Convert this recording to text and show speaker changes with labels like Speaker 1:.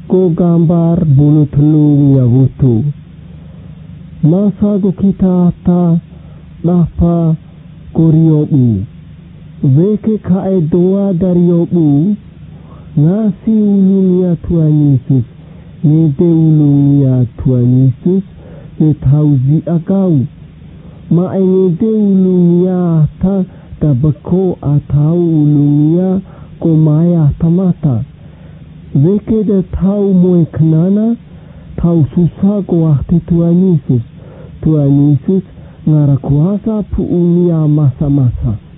Speaker 1: ko gambar bulu telung ya wutu. Masa go kita ta napa koriobu. Weke kae doa dari yobu. Ngasi ulungnya Tuhan Yesus. Nede ulungnya Tuhan Yesus. Netauzi agau. Mae nede ulungnya ta tabako atau ulungnya ko maya tamata. Weke de tau moe kenana. Tau susah ko ahti Tuhan Yesus. Tuhan Yesus ngara kuasa puunia masa-masa.